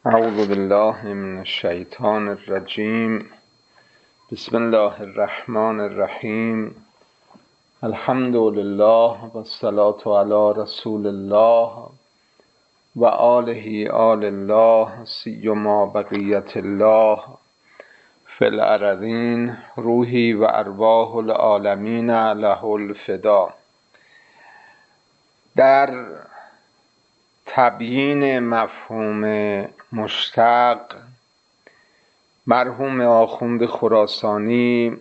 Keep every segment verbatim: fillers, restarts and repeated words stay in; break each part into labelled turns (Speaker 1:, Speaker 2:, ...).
Speaker 1: اعوذ بالله من الشیطان الرجیم. بسم الله الرحمن الرحیم. الحمد لله و الصلاة علی رسول الله و آله آل الله سیما بقیت الله فی الارضین. روحی و ارواح العالمین له الفدا. در تبیین مفهوم مشتق، مرحوم آخوند خراسانی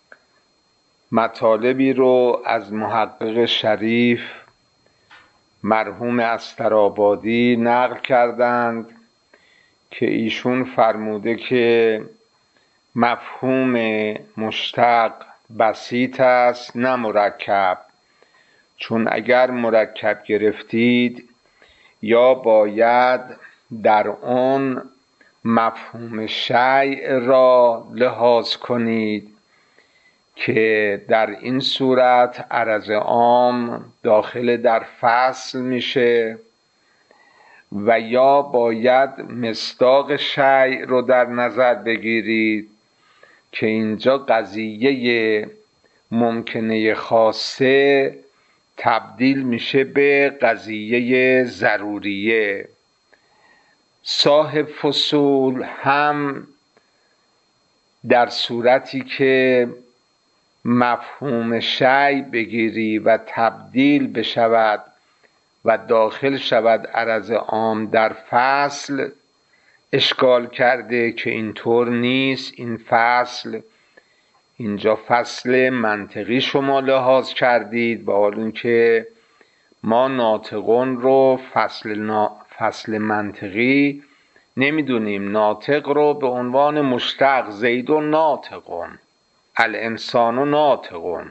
Speaker 1: مطالبی رو از محقق شریف مرحوم استرآبادی نقل کردند که ایشون فرموده که مفهوم مشتق بسیط است نه مرکب، چون اگر مرکب گرفتید یا باید در اون مفهوم شیء را لحاظ کنید که در این صورت عرض عام داخل در فصل میشه، و یا باید مصداق شیء رو در نظر بگیرید که اینجا قضیه ممکنه خاصه تبدیل میشه به قضیه ضروریه. صاحب فصول هم در صورتی که مفهوم شیء بگیری و تبدیل بشود و داخل شود عرض عام در فصل، اشکال کرده که اینطور نیست. این فصل اینجا فصل منطقی شما لحاظ کردید، با حال اینکه ما ناطقون رو فصل, نا... فصل منطقی نمیدونیم. ناطق رو به عنوان مشتق زید و ناطقون، الانسان و ناطقون،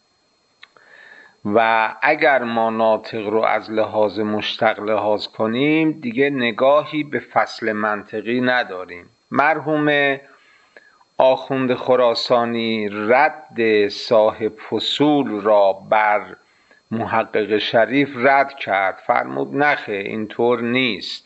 Speaker 1: و اگر ما ناطق رو از لحاظ مشتق لحاظ کنیم دیگه نگاهی به فصل منطقی نداریم. مرحوم آخوند خراسانی رد صاحب فصول را بر محقق شریف رد کرد، فرمود نخه اینطور نیست.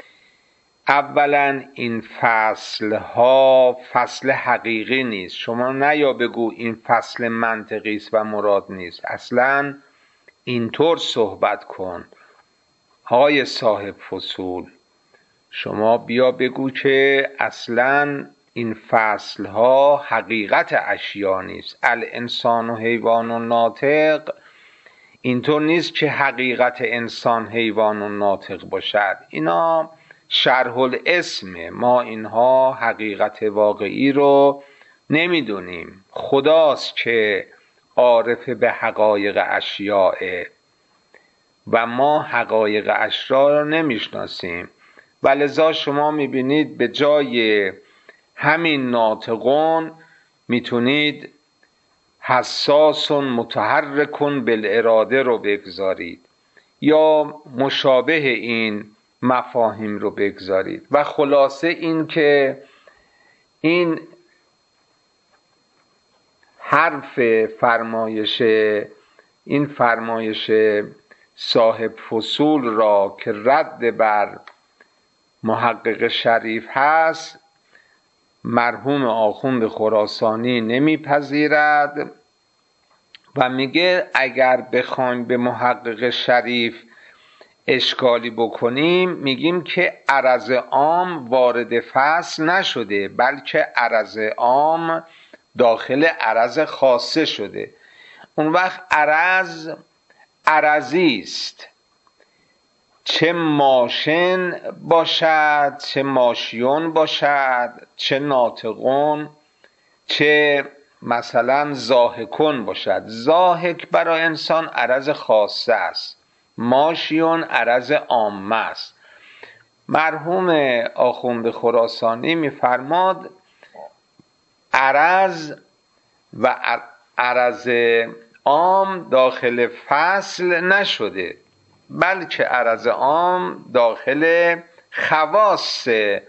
Speaker 1: اولا این فصل ها فصل حقیقی نیست. شما نیا بگو این فصل منطقی است و مراد نیست، اصلا اینطور صحبت کن. های صاحب فصول، شما بیا بگو که اصلا این فصل ها حقیقت اشیا نیست. الانسان و حیوان و ناطق اینطور نیست که حقیقت انسان حیوان و ناطق باشد. اینا شرح الاسم، ما اینها حقیقت واقعی رو نمیدونیم. خداست که عارف به حقایق اشیاء و ما حقایق اشیا رو نمیشناسیم. ولذا شما میبینید به جای همین ناطقون میتونید حساس متحرک بالاراده رو بگذارید یا مشابه این مفاهیم رو بگذارید. و خلاصه این که این حرف فرمایش این فرمایش صاحب فصول را که رد بر محقق شریف هست، مرحوم آخوند خراسانی نمیپذیرد و میگه اگر بخوایم به محقق شریف اشکالی بکنیم میگیم که عرض عام وارد فصل نشده، بلکه عرض عام داخل عرض خاصه شده. اون وقت عرض عرضی است، چه ماشن باشد، چه ماشیون باشد، چه ناطقون، چه مثلا زاهکون باشد. زاهک برای انسان عرض خاصه است، ماشیون عرض عامه است. مرحوم آخوند خراسانی میفرماد عرض و عرض عام داخل فصل نشده، بلکه عرض عام داخل خواص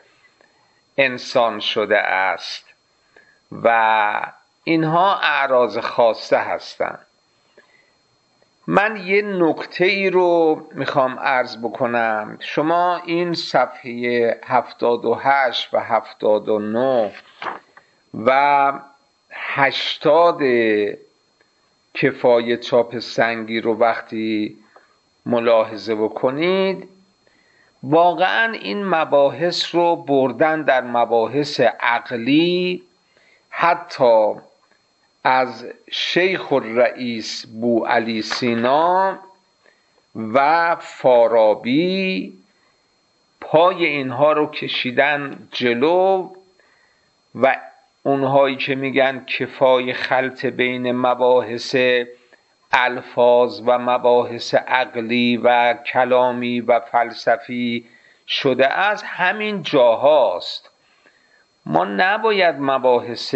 Speaker 1: انسان شده است و اینها اعراض خاصه هستند. من یه نکته ای رو میخوام عرض بکنم. شما این صفحه هفتاد و هشت و هفتاد و نه و هشتاد کفایه چاپ سنگی رو وقتی ملاحظه بکنید، واقعا این مباحث رو بردن در مباحث عقلی، حتی از شیخ الرئیس بوعلی سینا و فارابی پای اینها رو کشیدن جلو و اونهایی که میگن کفای خلط بین مباحث الفاظ و مباحث عقلی و کلامی و فلسفی شده از همین جاهاست. ما نباید مباحث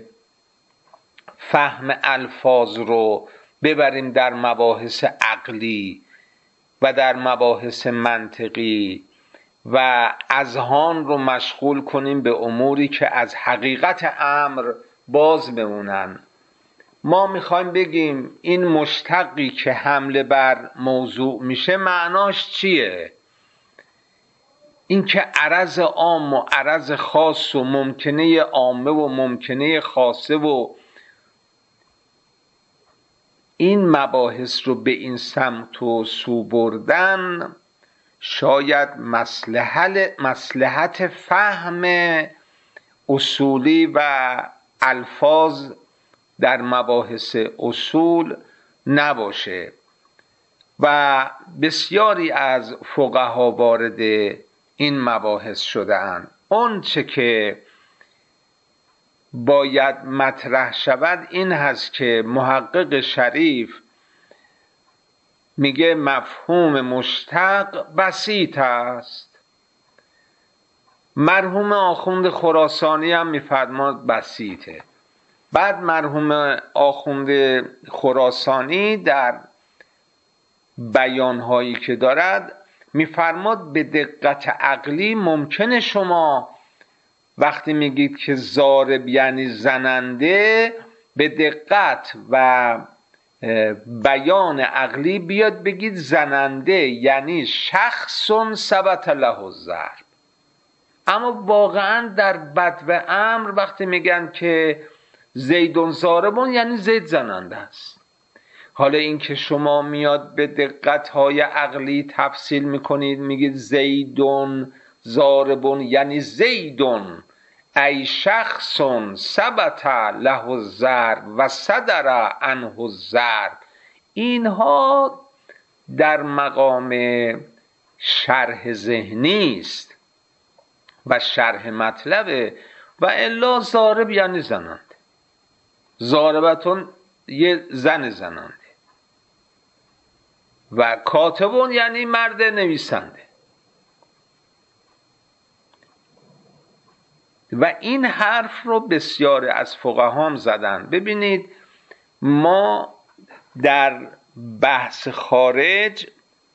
Speaker 1: فهم الفاظ رو ببریم در مباحث عقلی و در مباحث منطقی و اذهان رو مشغول کنیم به اموری که از حقیقت امر باز بمونن. ما میخوایم بگیم این مشتقی که حمله بر موضوع میشه معناش چیه؟ این که عرض عام و عرض خاص و ممکنه عامه و ممکنه خاصه و این مباحث رو به این سمت و سو بردن شاید مصلحت مصلحت فهم اصولی و الفاظ در مباحث اصول نباشه و بسیاری از فقها وارد این مباحث شده اند. اون چه که باید مطرح شود این هست که محقق شریف میگه مفهوم مشتق بسیط است. مرحوم آخوند خراسانی هم میفرماد بسیطه. بعد مرحوم آخوند خراسانی در بیانهایی که دارد میفرماد به دقت عقلی ممکنه شما وقتی میگید که ضارب یعنی زننده به دقت و بیان عقلی بیاد بگید زننده یعنی شخص ثبت له الضرب. اما واقعا در بدو امر وقتی میگن که زیدون ضاربون یعنی زید زننده است. حالا این که شما میاد به دقت‌های عقلی تفصیل میکنید میگید زیدون ضاربون یعنی زیدون ای شخص ثبت له الضرب و صدر عنه الضرب، اینها در مقام شرح ذهنی است و شرح مطلبه و الا ضارب یعنی زننده، ضاربتون یه زن زننده و کاتبون یعنی مرد نویسنده. و این حرف رو بسیاری از فقهام زدن. ببینید ما در بحث خارج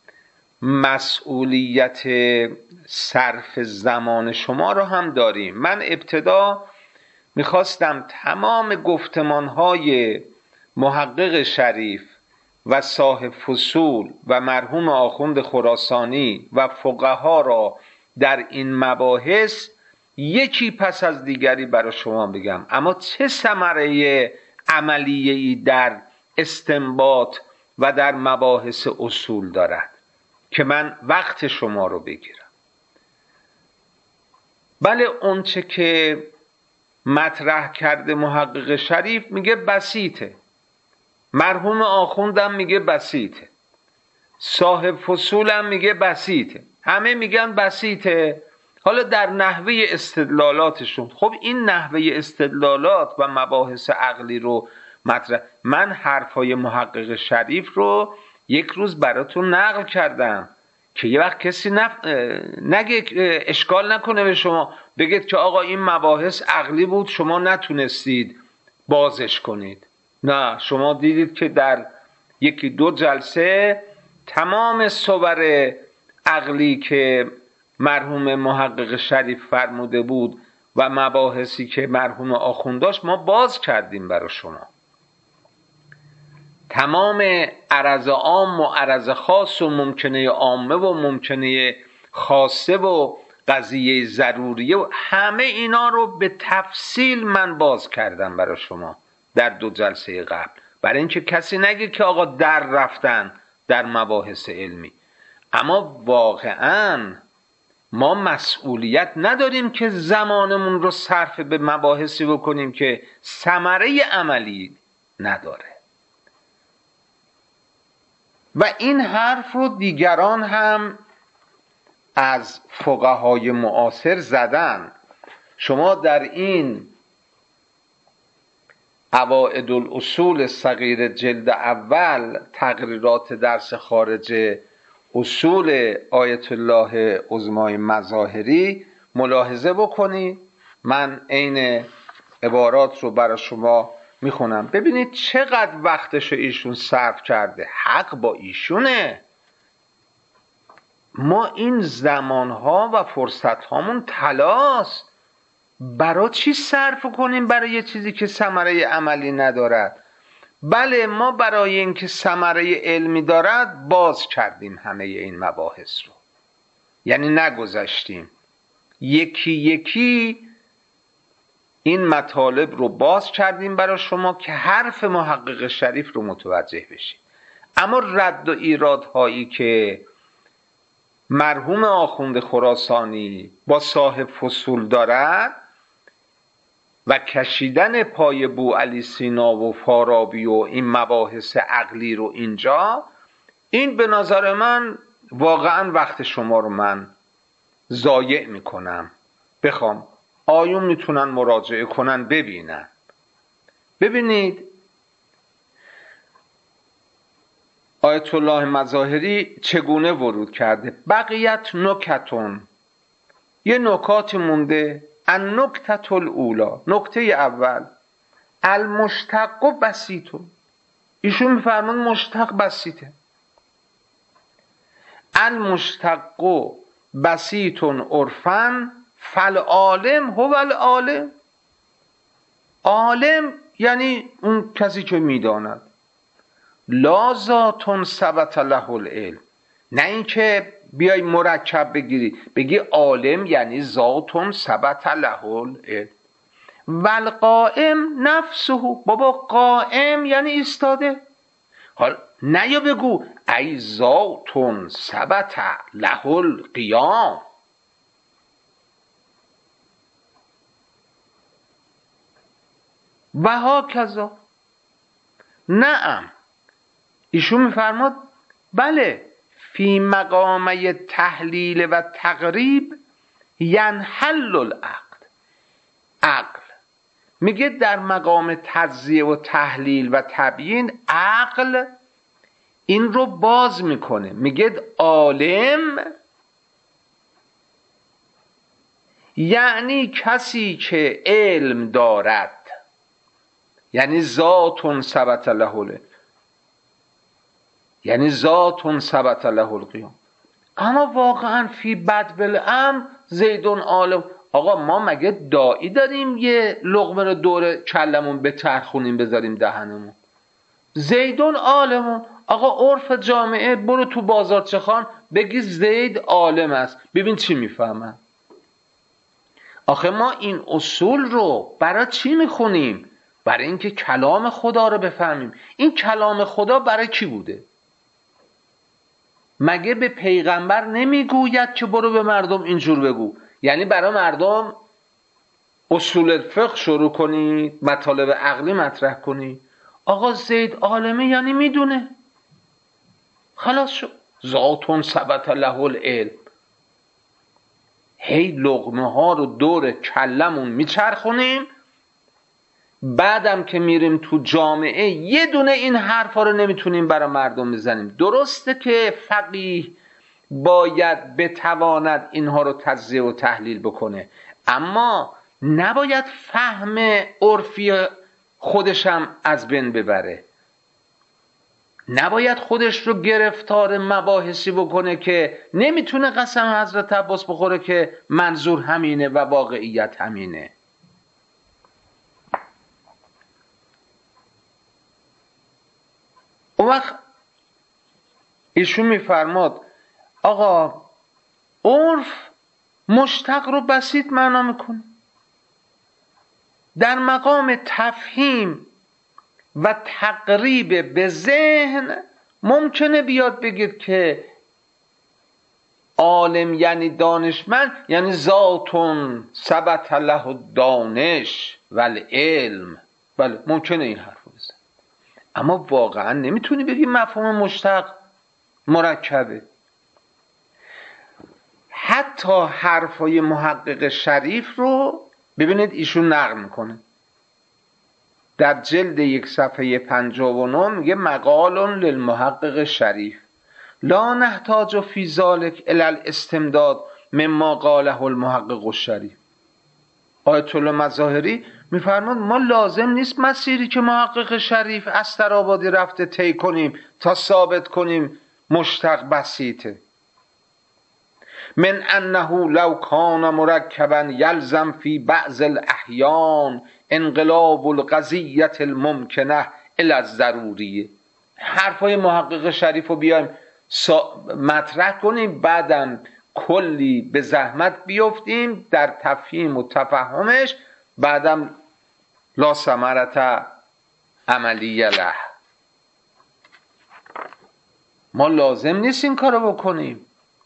Speaker 1: مسئولیت صرف زمان شما رو هم داریم. من ابتدا میخواستم تمام گفتمانهای محقق شریف و صاحب فصول و مرحوم آخوند خراسانی و فقها را در این مباحث یکی پس از دیگری برای شما بگم، اما چه ثمره عملیه‌ای در استنباط و در مباحث اصول دارد که من وقت شما رو بگیرم. بله اونچه که مطرح کرده محقق شریف میگه بسیطه، مرحوم آخوندم میگه بسیطه، صاحب فصولم میگه بسیطه، همه میگن بسیطه. حالا در نحوه استدلالاتشون، خب این نحوه استدلالات و مباحث عقلی رو مطرح، من حرفای محقق شریف رو یک روز براتون نقل کردم که یه وقت کسی نف... نگه اشکال نکنه به شما بگید که آقا این مباحث عقلی بود شما نتونستید بازش کنید. نه، شما دیدید که در یکی دو جلسه تمام صور عقلی که مرحوم محقق شریف فرموده بود و مباحثی که مرحوم آخوند داشت ما باز کردیم برای شما. تمام عرض عام و عرض خاص و ممکنه عامه و ممکنه خاصه و قضیه ضروریه و همه اینا رو به تفصیل من باز کردم برای شما در دو جلسه قبل، برای اینکه کسی نگه که آقا در رفتن در مباحث علمی. اما واقعا ما مسئولیت نداریم که زمانمون رو صرف به مباحثی بکنیم که ثمره عملی نداره. و این حرف رو دیگران هم از فقهای معاصر زدن. شما در این قواعد الاصول صغیر جلد اول تقریرات درس خارج اصول آیت الله عظمای مظاهری ملاحظه بکنید. من عین عبارات رو برای شما میخونم، ببینید چقدر وقتشو ایشون صرف کرده. حق با ایشونه. ما این زمانها و فرصتهامون طلاست، برای چی صرف کنیم برای یه چیزی که ثمره عملی ندارد؟ بله ما برای اینکه ثمره علمی دارد باز کردیم همه این مباحث رو، یعنی نگذاشتیم، یکی یکی این مطالب رو باز کردیم برای شما که حرف محقق شریف رو متوجه بشید. اما رد و ایرادهایی که مرحوم آخوند خراسانی با صاحب فصول دارد و کشیدن پای بوعلی سینا و فارابی و این مباحث عقلی رو اینجا، این به نظر من واقعا وقت شما رو من ضایع میکنم. بخوام آیون میتونن مراجعه کنن ببینن. ببینید آیت الله مظاهری چگونه ورود کرده. بقیت نکتون، یه نکاتی مونده. النکته الاولی، نکته اول، المشتق بسیطون. ایشون میفرمان مشتق بسیطه. المشتق بسیطون عرفن فالعالم هو العالم. عالم یعنی اون کسی که میداند. لا ذاتون ثبت له العلم، نه اینکه بیای مرکب بگیری بگی عالم یعنی ذاتون ثبت له العلم. والقائم نفسه، بابا قائم یعنی ایستاده. حال نه یا بگو ای ذاتون ثبت له القیام. و هاکذا. نعم ایشون میفرماد بله فی مقامه تحلیل و تقریب ینحل العقل. عقل میگه در مقام تجزیه و تحلیل و تبیین عقل این رو باز میکنه. میگه عالم یعنی کسی که علم دارد، یعنی ذاتون ثبت له العلم، یعنی ذاتون ثبت له القیام. اما واقعا فی بدو الامر زیدون عالم. آقا ما مگه داعی داریم یه لقمه رو دور کلمون بچرخونیم بذاریم دهنمون؟ زیدون عالمون. آقا عرف جامعه، برو تو بازارچه خان بگی زید عالم است، ببین چی میفهمن. آخه ما این اصول رو برای چی میخونیم؟ برای اینکه کلام خدا رو بفهمیم. این کلام خدا برای کی بوده؟ مگه به پیغمبر نمیگوید که برو به مردم اینجور بگو؟ یعنی برای مردم اصول الفقه شروع کنید، مطالب عقلی مطرح کنید. آقا زید عالمه یعنی میدونه، خلاص شد. ذاتون ثبت له العلم. هی لقمه ها رو دور کلمون میچرخونیم، بعدم که میریم تو جامعه یه دونه این حرفا رو نمیتونیم برای مردم بزنیم. درسته که فقیه باید بتواند اینها رو تجزیه و تحلیل بکنه، اما نباید فهم عرفی خودشم از بین ببره. نباید خودش رو گرفتار مباحثی بکنه که نمیتونه قسم حضرت عباس بخوره که منظور همینه و واقعیت همینه. اون وقت ایشون میفرماد آقا عرف مشتق رو بسیط معنا میکنه. در مقام تفهیم و تقریب به ذهن ممکنه بیاد بگید که عالم یعنی دانشمند، یعنی ذاتون ثبت له دانش و العلم. بله ممکنه این حرف رو بزن، اما واقعا نمیتونی بگی مفهوم مشتق مرکبه. حتی حرفای محقق شریف رو ببینید ایشون نقل میکنه در جلد یک صفحه پنجاه و نه، میگه مقال للمحقق شریف لا نحتاج فی ذلک الی الاستمداد مما قاله المحقق الشریف. آیت الله مظاهری میفرماد ما لازم نیست مسیری که محقق شریف استرآبادی رفته طی کنیم تا ثابت کنیم مشتق بسیطه. من انه لو کان مرکبا یلزم فی بعض الاحیان انقلاب القضیة الممکنه الی الضروریه. حرفای محقق شریف رو بیایم مطرح کنیم، بعدم کلی به زحمت بیفتیم در تفهیم و تفهمش، بعدم لا ثمرة عملیه له. ما لازم نیست این کارو بکنیم.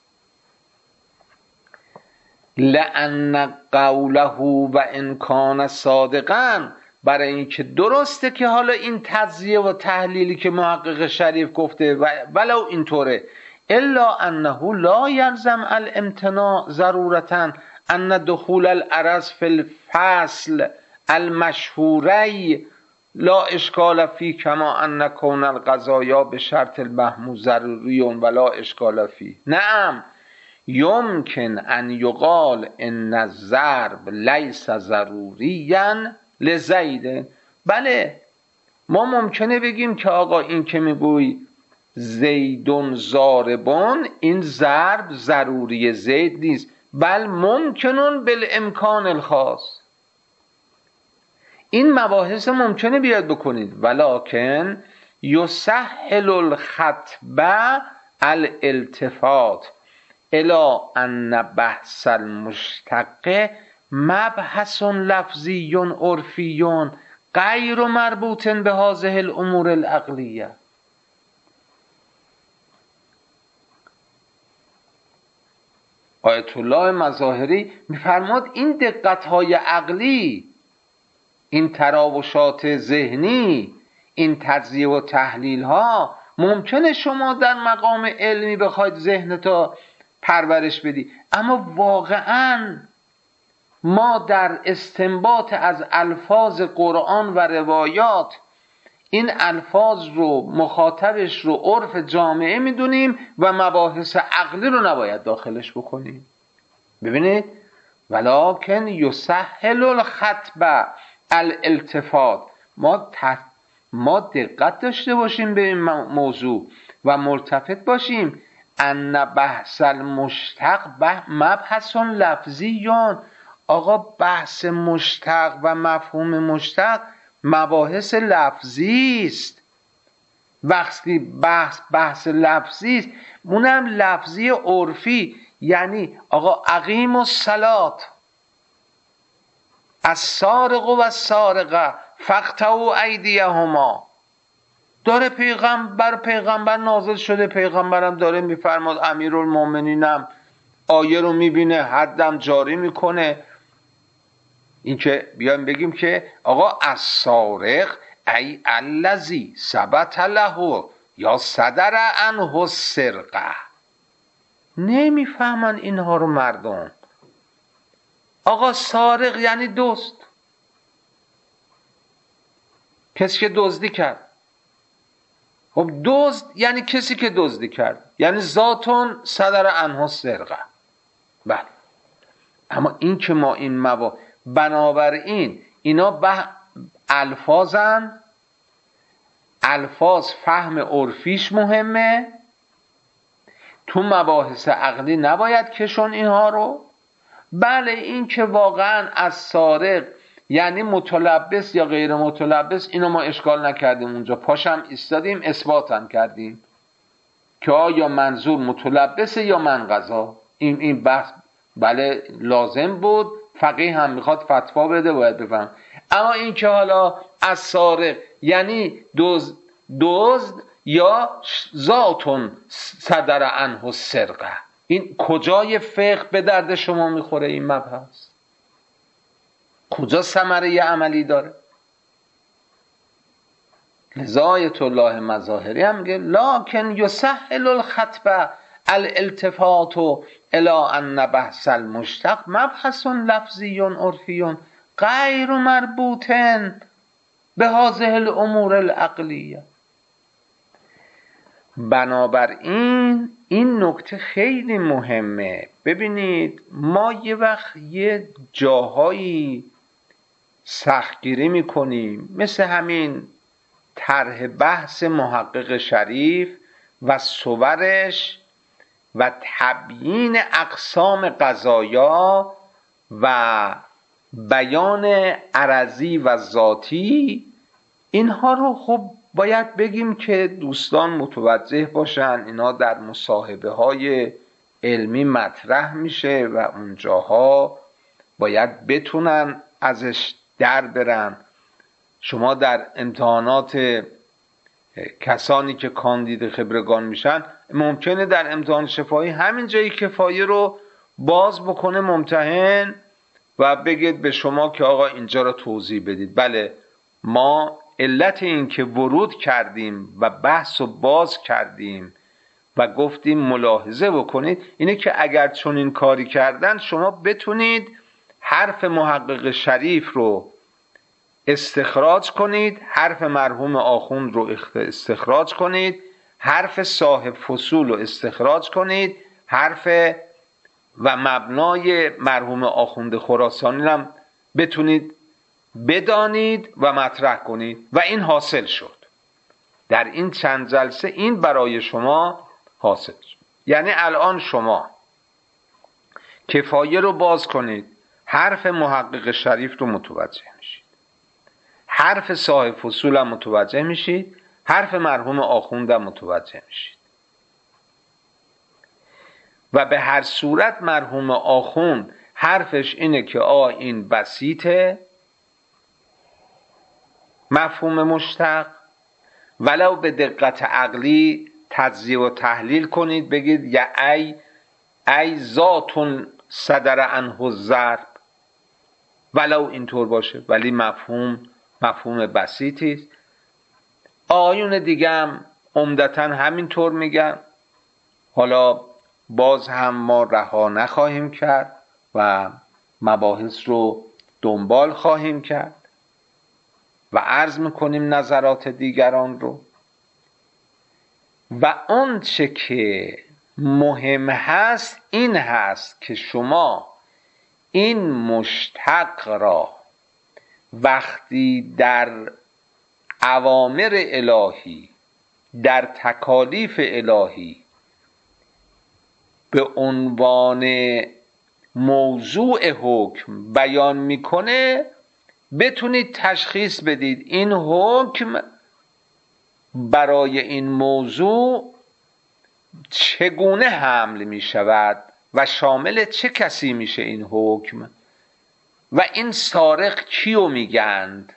Speaker 1: لأن قوله و ان کان صادقا، برای اینکه درسته که حالا این تجزیه و تحلیلی که محقق شریف گفته ولو اینطوره، الا انه لا یلزم الامتناع ضرورتا ان دخول العرض فی الفصل المشهوری لا اشکال فی کما ان کون القضایا به شرط المحمود ضروری ولا اشکال فی. نعم یمکن ان یقال ان الضرب لیس ضروریا لزید. بله ما ممکنه بگیم که آقا این که میگوی زیدون ضاربون، این ضرب ضروری زید نیست، بل ممکنون بالامکان الخاص. این مباحث ممکنه بیاد بکنید، ولکن یسهل الخطب الالتفات الی ان بحث المشتق مبحث لفظی عرفی غیر مربوط به هذه الامور العقلیه. آیت الله مظاهری میفرماد این دقت‌های عقلی، این تراوشات ذهنی، این تجزیه و تحلیل ها ممکنه شما در مقام علمی بخواید ذهنتو پرورش بدی، اما واقعاً ما در استنباط از الفاظ قرآن و روایات این الفاظ رو مخاطبش رو عرف جامعه میدونیم و مباحث عقلی رو نباید داخلش بکنیم. ببینید ولکن یسهل الخطب الالتفات، ما ما دقت داشته باشیم به این موضوع و ملتفت باشیم ان بحث المشتق مبحث لفظیون. آقا بحث مشتق و مفهوم مشتق مباحث لفظی است. وقتی بحث بحث لفظی است، اونم لفظی عرفی، یعنی آقا اقیم الصلات السارق و السارقه فاقطعوا ایدیهما، داره پیغمبر پیغمبر نازل شده، پیغمبرم داره میفرماد، امیرالمومنینم آیه رو میبینه حدم جاری میکنه. این که بیایم بگیم که آقا السارق ای الذی ثبت له یا صدر عنه السرقه. نمیفهمن اینها رو مردم. آقا سارق یعنی دزد، کسی که دزدی کرد. خب دزد یعنی کسی که دزدی کرد، یعنی ذاتون صدر عنه السرقه. بله، اما این که ما این موا بنابراین اینا به الفاظن، الفاظ فهم عرفیش مهمه، تو مباحث عقلی نباید کشون اینها رو. بله این که واقعا از سارق یعنی متلبس یا غیر متلبس، اینو ما اشکال نکردیم اونجا، پاشم ایستادیم اثباتم کردیم که آیا منظور متلبسه یا منقضا. این این بحث بله لازم بود، فقیه هم میخواد فتوا بده باید بفهم. اما این که حالا از سارق یعنی دزد دزد یا ذاتون صدر عنه السرقه، این کجای فقه به درد شما میخوره این مبحث؟ کجا ثمره عملی داره؟ لذا آیت الله مظاهری هم میگه لکن یسهل الخطبه الالتفات الى ان بحث المشتق مبحث لفظی عرفی غیر مربوط به هذه الامور العقلیه. بنابراین این نکته خیلی مهمه. ببینید ما یه وقت یه جاهایی سختگیری میکنیم، مثل همین طرح بحث محقق شریف و صورش و تبیین اقسام قضایا و بیان عرضی و ذاتی. اینها رو خب باید بگیم که دوستان متوجه باشن، اینا در مصاحبه های علمی مطرح میشه و اونجاها باید بتونن ازش در برن. شما در امتحانات کسانی که کاندید خبرگان میشن ممکنه در امتحان شفاهی همین جایی کفایه رو باز بکنه ممتحن و بگید به شما که آقا اینجا رو توضیح بدید. بله ما علت این که ورود کردیم و بحث رو باز کردیم و گفتیم ملاحظه بکنید اینه که اگر چون این کاری کردن شما بتونید حرف محقق شریف رو استخراج کنید، حرف مرحوم آخوند رو استخراج کنید، حرف صاحب فصول رو استخراج کنید، حرف و مبنای مرحوم آخوند خراسانی هم بتونید بدانید و مطرح کنید. و این حاصل شد در این چند جلسه، این برای شما حاصل شد. یعنی الان شما کفایه رو باز کنید، حرف محقق شریف رو متوجه میشید، حرف صاحب فصول هم متوجه میشید، حرف مرحوم آخوند هم متوجه میشید. و به هر صورت مرحوم آخوند حرفش اینه که آ این بسیطه مفهوم مشتق، ولو به دقت عقلی تجزیه و تحلیل کنید بگید یا ای ای ذاتون صدر عنه الضرب، ولو اینطور باشه ولی مفهوم مفهوم بسیطی است. آیون دیگه هم عمدتاً همینطور میگن. حالا باز هم ما رها نخواهیم کرد و مباحث رو دنبال خواهیم کرد و عرض میکنیم نظرات دیگران رو. و اون چه که مهم هست این هست که شما این مشتق را وقتی در اوامر الهی، در تکالیف الهی به عنوان موضوع حکم بیان میکنه بتونید تشخیص بدید این حکم برای این موضوع چگونه حمل می شود و شامل چه کسی میشه این حکم و این سارق کیو میگند.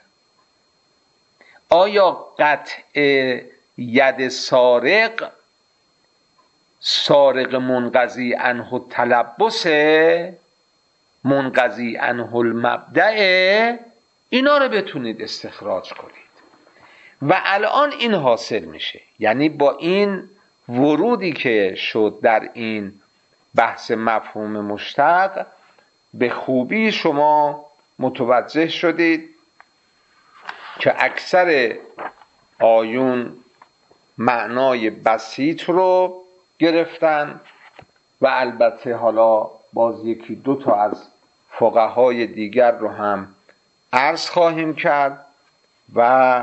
Speaker 1: آیا قطع ید سارق سارق منقضی عنه التلبس، منقضی عنه المبدأ، اینا رو بتونید استخراج کنید. و الان این حاصل میشه، یعنی با این ورودی که شد در این بحث مفهوم مشتق به خوبی شما متوجه شدید که اکثر آیون معنای بسیط رو گرفتن و البته حالا باز یکی دو تا از فقهای دیگر رو هم عرض خواهیم کرد و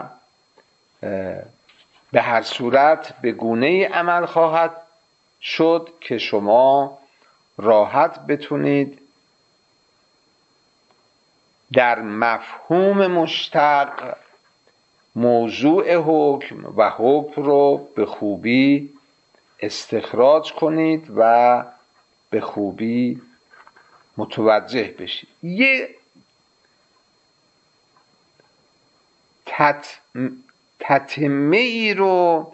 Speaker 1: به هر صورت به گونه‌ای عمل خواهد شد که شما راحت بتونید در مفهوم مشتق موضوع حکم و حکم رو به خوبی استخراج کنید و به خوبی متوجه بشید. یه تت... تتمه ای رو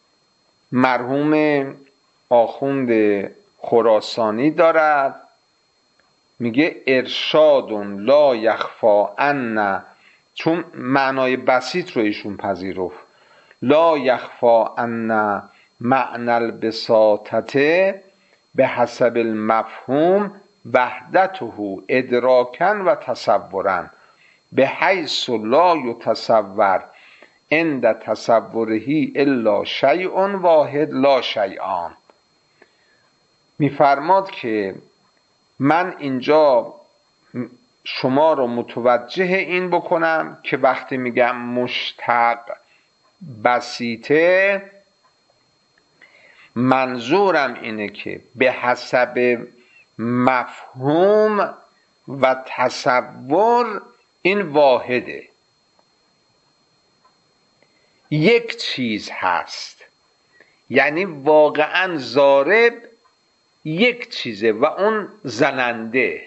Speaker 1: مرحوم آخوند خراسانی دارد، میگه ارشاد لا یخفا عنا، چون معنای بسیط رو ایشون پذیرفت، لا یخفا عنا معنی البساطته به حسب المفهوم وحدته ادراکا و تصورا به حیث لا یتصور عند تصوره الا شیء واحد لا شیئان. میفرماد که من اینجا شما رو متوجه این بکنم که وقتی میگم مشتق بسیطه، منظورم اینه که به حسب مفهوم و تصور این واحده، یک چیز هست، یعنی واقعا ضارب یک چیزه و اون زننده.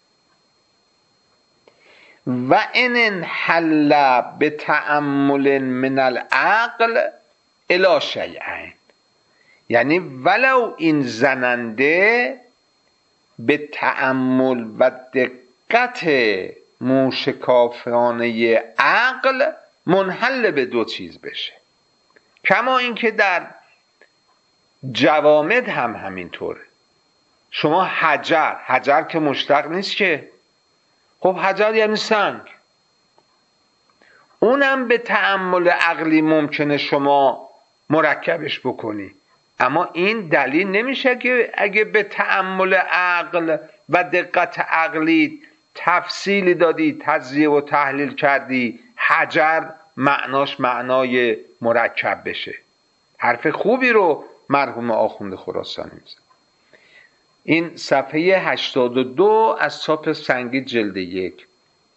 Speaker 1: و ان انحل به تأمل من العقل الی شیئین، یعنی ولو این زننده به تأمل و دقت موشکافانه عقل منحل به دو چیز بشه، کما اینکه در جوامد هم همینطوره. شما حجر، حجر که مشتق نیست که، خب حجر یعنی سنگ، اونم به تأمل عقلی ممکنه شما مرکبش بکنی، اما این دلیل نمیشه که اگه به تأمل عقل و دقت عقلی تفصیلی دادی، تجزیه و تحلیل کردی، حجر معناش معنای مرکب بشه. حرف خوبی رو مرحوم آخوند خراسانی میزن. این صفحه هشتاد و دو از چاپ سنگی جلد یک.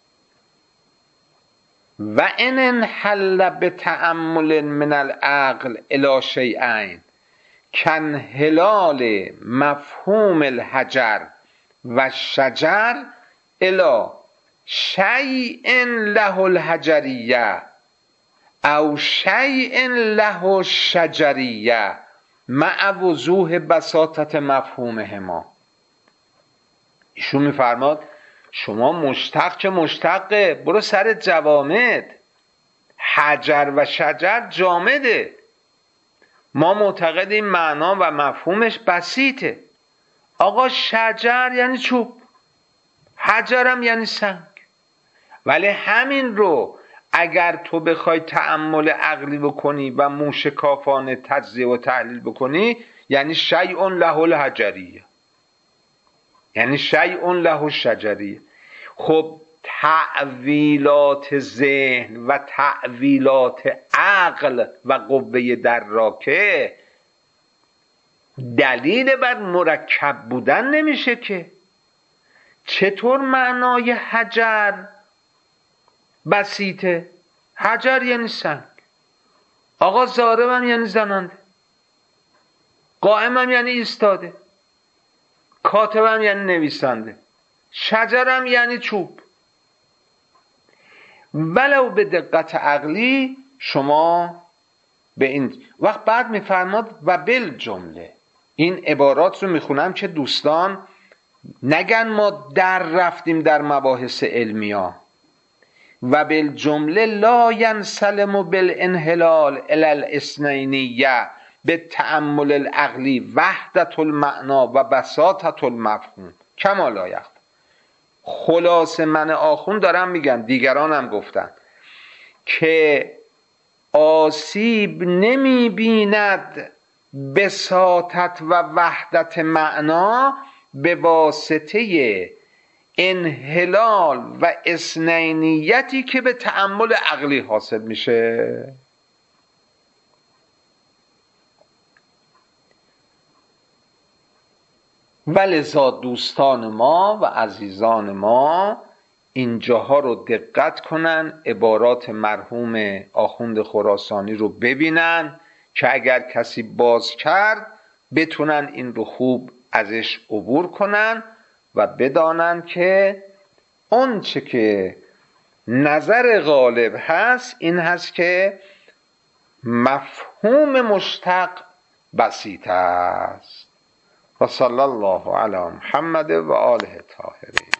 Speaker 1: و ان انحل به تأمل من العقل الی شیئین کانحلال مفهوم الحجر و شجر الی شیء له الحجریه او شیء له الشجریه مع وضوح بساطت مفهومهما. ایشون میفرماد شما مشتق که مشتقه، برو سر جوامد. حجر و شجر جامده، ما معتقدیم معنا و مفهومش بسیطه. آقا شجر یعنی چوب، حجرم یعنی سنگ. ولی همین رو اگر تو بخوای تأمل عقلی بکنی و موشکافانه تجزیه و تحلیل بکنی، یعنی شیء له الحجریه، یعنی شیء له الشجریه. خب تعویلات ذهن و تعویلات عقل و قوه دراکه دلیل بر مرکب بودن نمیشه که. چطور معنای حجر بسیطه؟ حجر یعنی سنگ، آقا ضاربم یعنی زننده، قائمم یعنی ایستاده، کاتبم یعنی نویسنده، شجرم یعنی چوب. ولو به دقت عقلی شما به این وقت بعد میفرماد و بالجمله. این عبارات رو میخونم که دوستان نگن ما در رفتیم در مباحث علمیا. و بالجمله لا ینسلم بالانحلال الی الاثنینیه به تأمل العقلی وحدت المعنا و بساطت المفهوم کما لا یخفی. خلاصه من آخون دارم میگن، دیگران هم گفتن که آسیب نمی بیند بساطت و وحدت معنا به واسطه انحلال و اثنینیتی که به تأمل عقلی حاصل میشه. ولذا دوستان ما و عزیزان ما اینجاها رو دقت کنن، عبارات مرحوم آخوند خراسانی رو ببینن که اگر کسی باز کرد بتونن این رو خوب ازش عبور کنن و بدانن که اون چه که نظر غالب هست این هست که مفهوم مشتق بسیط است. و صلی الله علی محمد و آله الطاهرین.